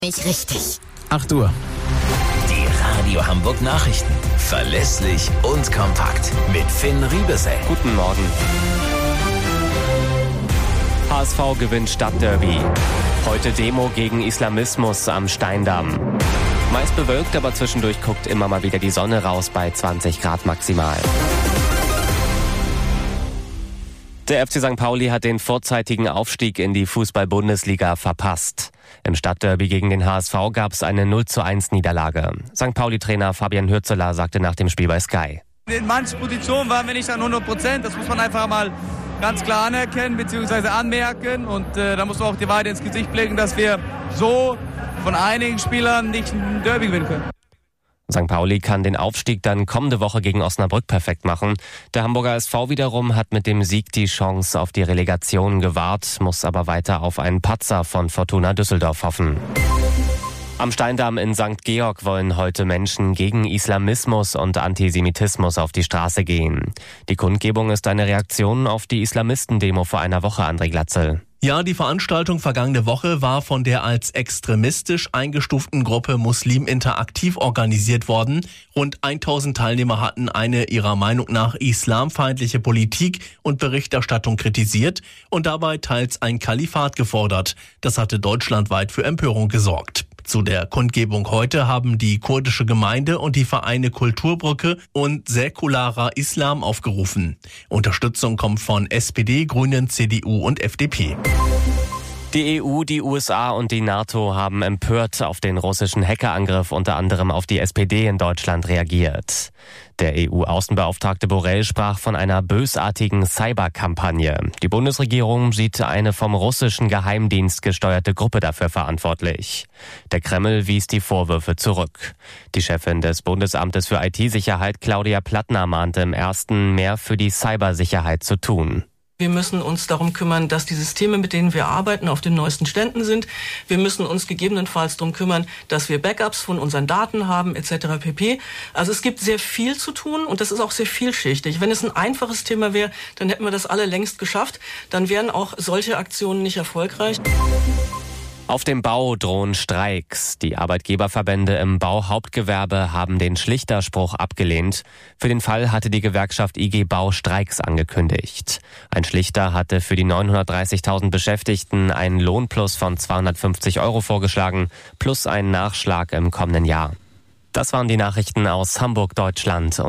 Nicht richtig. 8 Uhr. Die Radio Hamburg Nachrichten. Verlässlich und kompakt. Mit Finn Riebesell. Guten Morgen. HSV gewinnt Stadtderby. Heute Demo gegen Islamismus am Steindamm. Meist bewölkt, aber zwischendurch guckt immer mal wieder die Sonne raus bei 20 Grad maximal. Der FC St. Pauli hat den vorzeitigen Aufstieg in die Fußball-Bundesliga verpasst. Im Stadtderby gegen den HSV gab es eine 0:1 Niederlage. St. Pauli-Trainer Fabian Hürzeler sagte nach dem Spiel bei Sky: In manchen Positionen waren wir nicht an 100%. Das muss man einfach mal ganz klar anerkennen bzw. anmerken. Und da muss man auch die Wahrheit ins Gesicht blicken, dass wir so von einigen Spielern nicht ein Derby gewinnen können. St. Pauli kann den Aufstieg dann kommende Woche gegen Osnabrück perfekt machen. Der Hamburger SV wiederum hat mit dem Sieg die Chance auf die Relegation gewahrt, muss aber weiter auf einen Patzer von Fortuna Düsseldorf hoffen. Am Steindamm in St. Georg wollen heute Menschen gegen Islamismus und Antisemitismus auf die Straße gehen. Die Kundgebung ist eine Reaktion auf die Islamistendemo vor einer Woche, André Glatzel. Ja, die Veranstaltung vergangene Woche war von der als extremistisch eingestuften Gruppe Muslim Interaktiv organisiert worden. Rund 1000 Teilnehmer hatten eine ihrer Meinung nach islamfeindliche Politik und Berichterstattung kritisiert und dabei teils ein Kalifat gefordert. Das hatte deutschlandweit für Empörung gesorgt. Zu der Kundgebung heute haben die kurdische Gemeinde und die Vereine Kulturbrücke und Säkularer Islam aufgerufen. Unterstützung kommt von SPD, Grünen, CDU und FDP. Die EU, die USA und die NATO haben empört auf den russischen Hackerangriff unter anderem auf die SPD in Deutschland reagiert. Der EU-Außenbeauftragte Borrell sprach von einer bösartigen Cyberkampagne. Die Bundesregierung sieht eine vom russischen Geheimdienst gesteuerte Gruppe dafür verantwortlich. Der Kreml wies die Vorwürfe zurück. Die Chefin des Bundesamtes für IT-Sicherheit, Claudia Plattner, mahnte im ersten, mehr für die Cybersicherheit zu tun. Wir müssen uns darum kümmern, dass die Systeme, mit denen wir arbeiten, auf den neuesten Ständen sind. Wir müssen uns gegebenenfalls darum kümmern, dass wir Backups von unseren Daten haben, etc. pp. Also es gibt sehr viel zu tun und das ist auch sehr vielschichtig. Wenn es ein einfaches Thema wäre, dann hätten wir das alle längst geschafft. Dann wären auch solche Aktionen nicht erfolgreich. Auf dem Bau drohen Streiks. Die Arbeitgeberverbände im Bauhauptgewerbe haben den Schlichterspruch abgelehnt. Für den Fall hatte die Gewerkschaft IG Bau Streiks angekündigt. Ein Schlichter hatte für die 930.000 Beschäftigten einen Lohnplus von 250 € vorgeschlagen, plus einen Nachschlag im kommenden Jahr. Das waren die Nachrichten aus Hamburg, Deutschland.